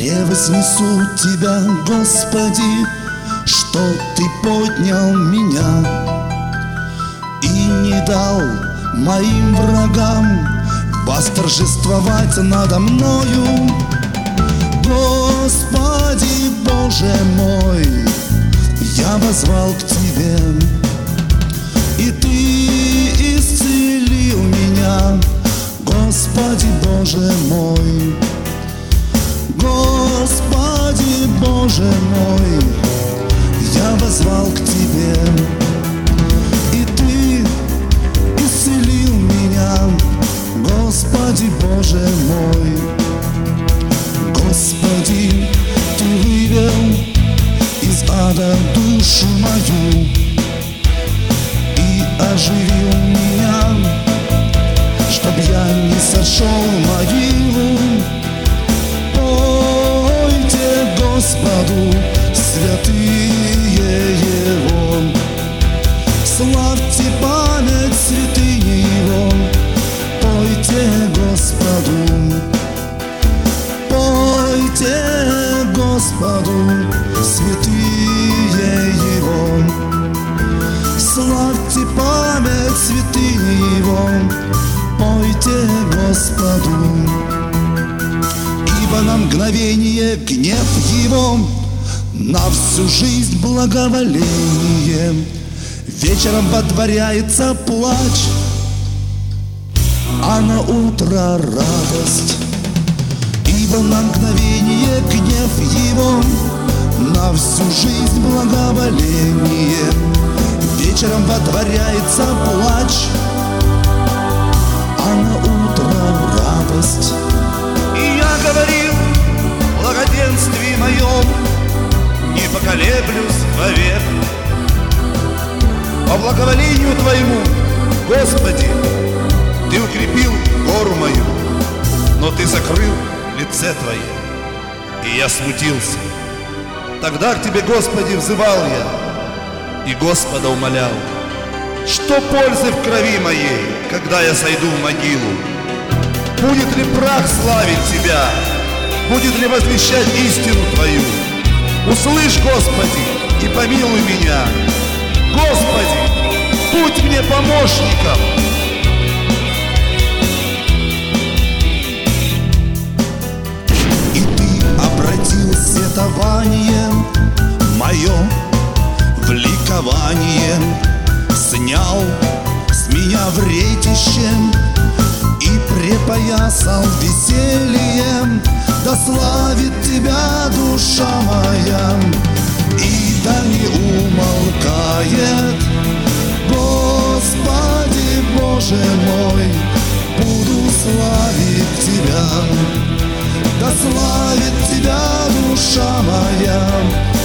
Превознесу Тебя, Господи, что Ты поднял меня и не дал моим врагам восторжествовать надо мною. Господи, Боже мой, я воззвал к Тебе, и Ты исцелил меня. Господи, Боже мой, Господи, Боже мой, я воззвал к Тебе, и Ты исцелил меня. Господи, Боже мой, Господи, Ты вывел из ада душу мою и оживил меня, чтоб я не сошел в могилу. Пойте Господу, святые Его, славьте память святыни Его. Пойте Господу, пойте Господу, святые Его, славьте память святыни Его. Пойте Господу, ибо на мгновение гнев Его, на всю жизнь благоволение. Вечером водворяется плач, а на утро радость. Ибо на мгновение гнев Его, на всю жизнь благоволение. Вечером водворяется плач, а на утро радость. И я говорил в благоденствии моем, не поколеблюсь вовек. По благоволению Твоему, Господи, Ты укрепил гору мою, но Ты закрыл лице Твое, и я смутился. Тогда к Тебе, Господи, взывал я, и Господа умолял: что пользы в крови моей, когда я сойду в могилу? Будет ли прах славить Тебя? Будет ли возвещать истину Твою? Услышь, Господи, и помилуй меня. Господи, будь мне помощником. И Ты обратил сетование мое в ликование, снял с меня вретище и припоясал весельем. Да славит Тебя душа моя, и да не умолкает. Господи, Боже мой, буду славить Тебя. Да славит Тебя душа моя,